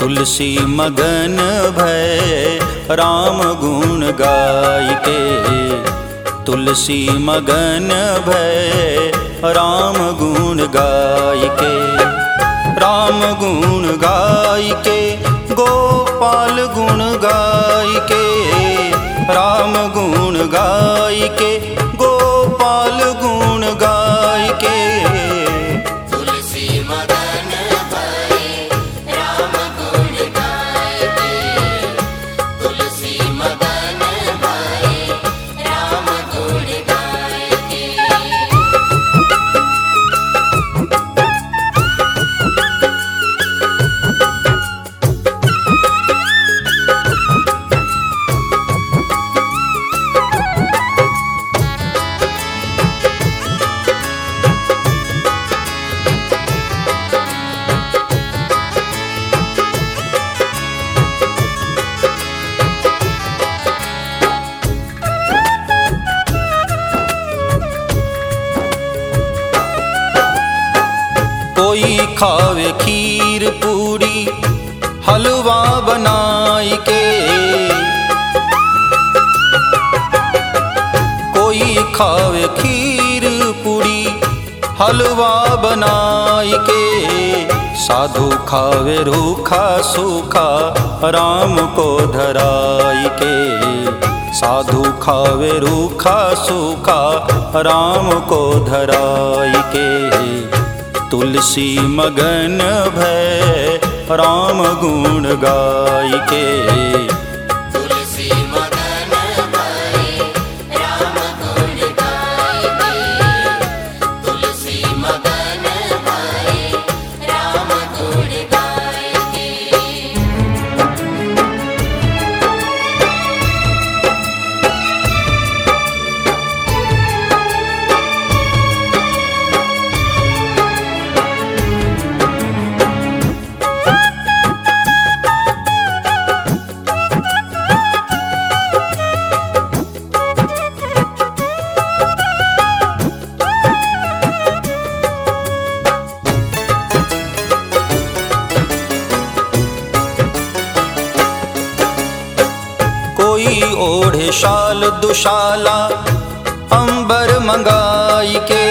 तुलसी मगन भय राम गुण गाय के। तुलसी मगन भय राम गुण गाय के। राम गुण गाय के गोपाल गुण गाय के। राम गुण गाय के गोपाल गुण गाय के। तुलसी मगन भय राम गुण गाय के। तुलसी मगन भय राम गुण गाय के। कोई खावे खीर पूरी हलवा बनाई के। कोई खावे खीर पूरी हलवा बनाई के। साधु खावे रूखा सूखा राम को धराई के। साधु खावे रूखा सूखा राम को धराई के। तुलसी मगन भय राम गुण गाय के। तुलसी मगन भय राम गुण गाय के। तुलसी मगन भय राम गुण गाय के। कोई ओढ़े शाल दुशाला अंबर मंगाई के।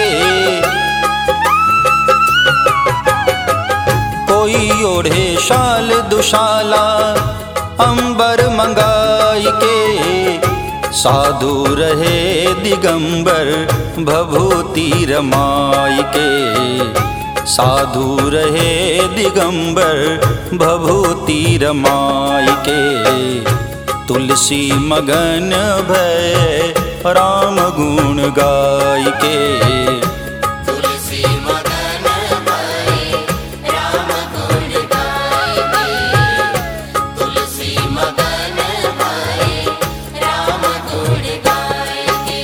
कोई ओढ़े शाल दुशाला अंबर मंगाई के। साधु रहे दिगंबर भभूति रमाई के। साधु रहे दिगंबर भभूति रमाई के। तुलसी मगन भय राम गुण गाय के। तुलसी मगन भय राम गुण गाय के। तुलसी मगन भय राम गुण गाय के।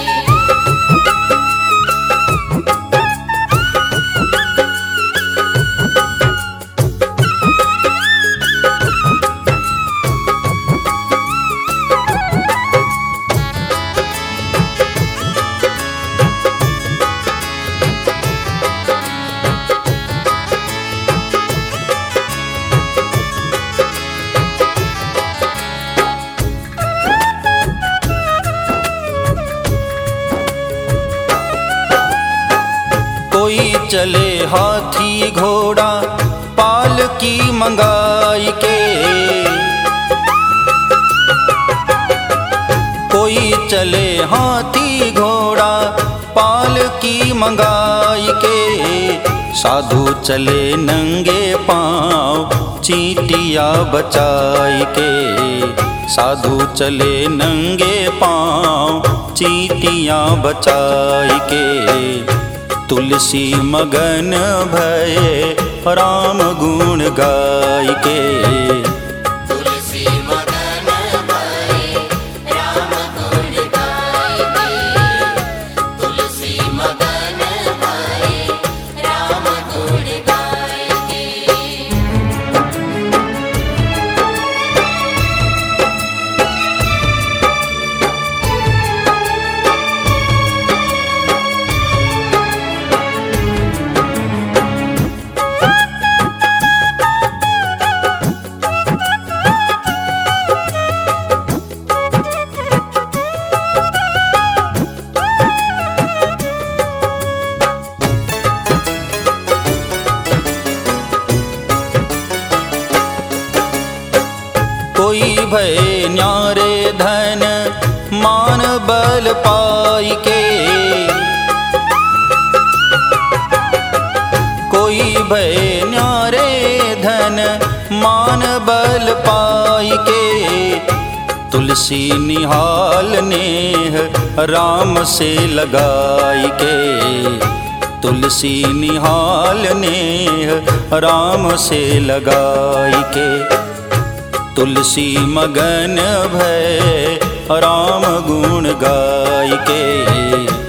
कोई चले हाथी घोड़ा पालकी मंगाई के। कोई चले हाथी घोड़ा पालकी मंगाई के। साधु चले नंगे पाँव चींटिया बचाई के। साधु चले नंगे पाँव चींटिया बचाई के। तुलसी मगन भय राम गुण गाय के। तुलसी मगन भय राम गुण गाय के। तुलसी मगन भय राम गुण गाय के। भय न्यारे धन मान बल पाई के, कोई भय न्यारे धन मान बल पाई के, तुलसी निहाल नेह राम से लगाई के, तुलसी निहाल नेह राम से लगाई के, तुलसी मगन भय राम गुण गाय के।